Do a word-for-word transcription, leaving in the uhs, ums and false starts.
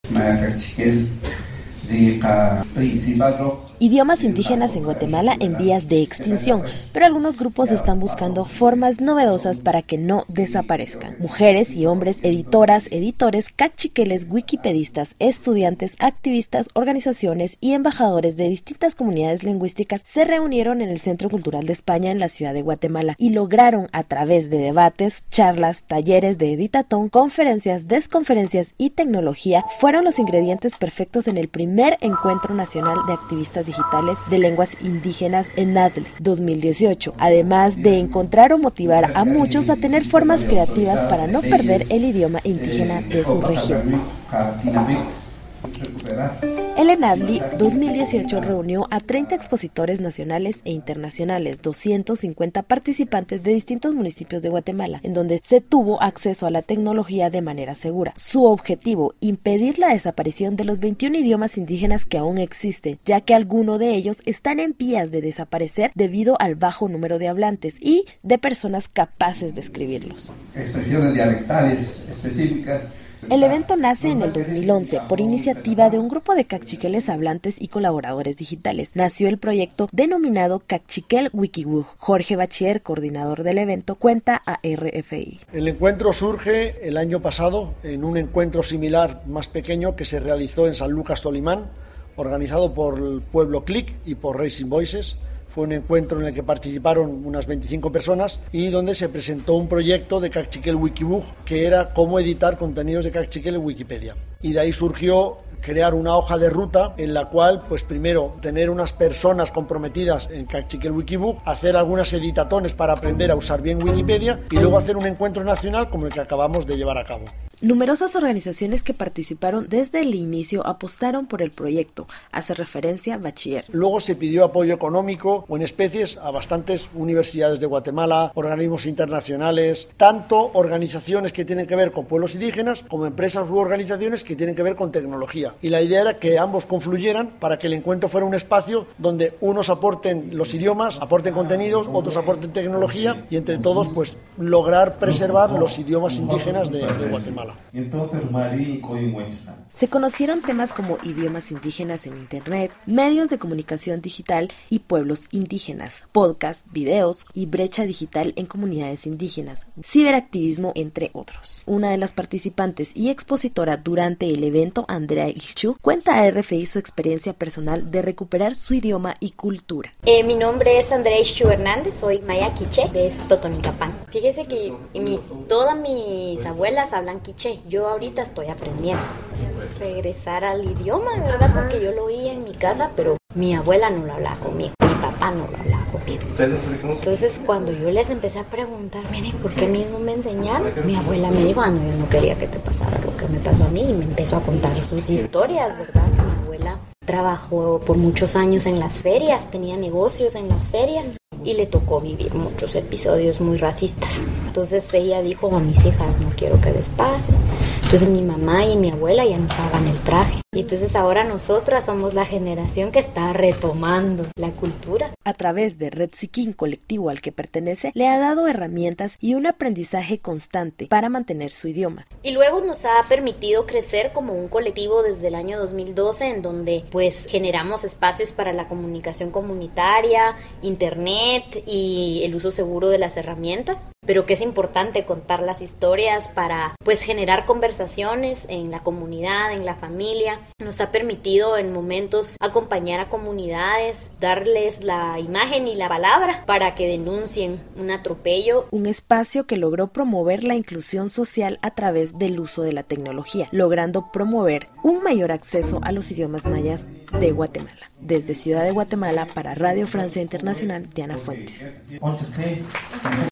Idiomas indígenas en Guatemala en vías de extinción, pero algunos grupos están buscando formas novedosas para que no desaparezcan. Mujeres y hombres, editoras, editores, cachiqueles, wikipedistas, estudiantes, activistas, organizaciones y embajadores de distintas comunidades lingüísticas se reunieron en el Centro Cultural de España en la ciudad de Guatemala y lograron, a través de debates, charlas, talleres de editatón, conferencias, desconferencias y tecnología, fueron los ingredientes perfectos en el primer encuentro nacional de activistas digitales de lenguas indígenas en ENADLE dos mil dieciocho, además de encontrar o motivar a muchos a tener formas creativas para no perder el idioma indígena de su región. El ENADLE dos mil dieciocho reunió a treinta expositores nacionales e internacionales, doscientos cincuenta participantes de distintos municipios de Guatemala, en donde se tuvo acceso a la tecnología de manera segura. Su objetivo, impedir la desaparición de los veintiún idiomas indígenas que aún existen, ya que algunos de ellos están en vías de desaparecer debido al bajo número de hablantes y de personas capaces de escribirlos. Expresiones dialectales específicas. El evento nace en el dos mil once por iniciativa de un grupo de cachiqueles hablantes y colaboradores digitales. Nació el proyecto denominado Cachiquel Wikiwug. Jorge Bachier, coordinador del evento, cuenta a R F I. El encuentro surge el año pasado en un encuentro similar más pequeño que se realizó en San Lucas Tolimán, organizado por el Pueblo Click y por Raising Voices. Fue un encuentro en el que participaron unas veinticinco personas y donde se presentó un proyecto de Cachiquel Wikibug que era cómo editar contenidos de Cachiquel en Wikipedia. Y de ahí surgió crear una hoja de ruta en la cual, pues primero, tener unas personas comprometidas en Cachiquel Wikibug, hacer algunas editatones para aprender a usar bien Wikipedia y luego hacer un encuentro nacional como el que acabamos de llevar a cabo. Numerosas organizaciones que participaron desde el inicio apostaron por el proyecto, hace referencia Bachier. Luego se pidió apoyo económico o en especies a bastantes universidades de Guatemala, organismos internacionales, tanto organizaciones que tienen que ver con pueblos indígenas como empresas u organizaciones que tienen que ver con tecnología. Y la idea era que ambos confluyeran para que el encuentro fuera un espacio donde unos aporten los idiomas, aporten contenidos, otros aporten tecnología y entre todos pues lograr preservar los idiomas indígenas de, de Guatemala. Se conocieron temas como idiomas indígenas en Internet, medios de comunicación digital y pueblos indígenas, podcast, videos y brecha digital en comunidades indígenas, ciberactivismo, entre otros. Una de las participantes y expositora durante el evento, Andrea Ixchu, cuenta a R F I su experiencia personal de recuperar su idioma y cultura. Eh, mi nombre es Andrea Ixchu Hernández, soy maya quiché de Totonicapán. Fíjese que mi, todas mis abuelas hablan quiché, yo ahorita estoy aprendiendo. Regresar al idioma, ¿verdad? Porque yo lo oía en mi casa, pero mi abuela no lo hablaba conmigo, mi papá no lo hablaba conmigo. Entonces, cuando yo les empecé a preguntar, mire, ¿por qué a mí no me enseñaron? Mi abuela me dijo, ah, no, yo no quería que te pasara lo que me pasó a mí, y me empezó a contar sus historias, ¿verdad? Que mi abuela trabajó por muchos años en las ferias, tenía negocios en las ferias y le tocó vivir muchos episodios muy racistas. Entonces ella dijo a mis hijas, no quiero que les pase. Entonces mi mamá y mi abuela ya no usaban el traje. Y entonces ahora nosotras somos la generación que está retomando la cultura. A través de Red Siquín, colectivo al que pertenece, le ha dado herramientas y un aprendizaje constante para mantener su idioma. Y luego nos ha permitido crecer como un colectivo desde el año dos mil doce, en donde pues generamos espacios para la comunicación comunitaria, internet y el uso seguro de las herramientas. Pero que es importante contar las historias para pues generar conversaciones en la comunidad, en la familia. Nos ha permitido en momentos acompañar a comunidades, darles la imagen y la palabra para que denuncien un atropello. Un espacio que logró promover la inclusión social a través del uso de la tecnología, logrando promover un mayor acceso a los idiomas mayas de Guatemala. Desde Ciudad de Guatemala para Radio Francia Internacional, Diana Fuentes.